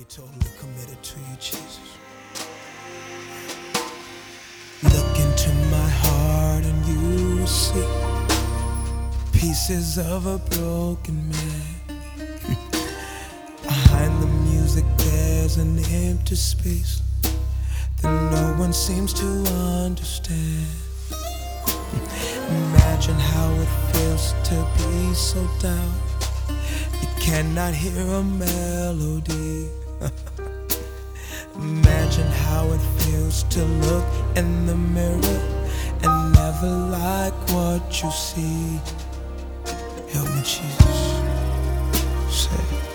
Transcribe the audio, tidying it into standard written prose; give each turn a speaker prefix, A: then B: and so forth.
A: totally committed to you, Jesus. Look into my heart and you see pieces of a broken man. Behind the music there's an empty space that no one seems to understand. Imagine how it feels to be so down you cannot hear a melody. Imagine how it feels to look in the mirror and never like what you see. Help me, Jesus. Say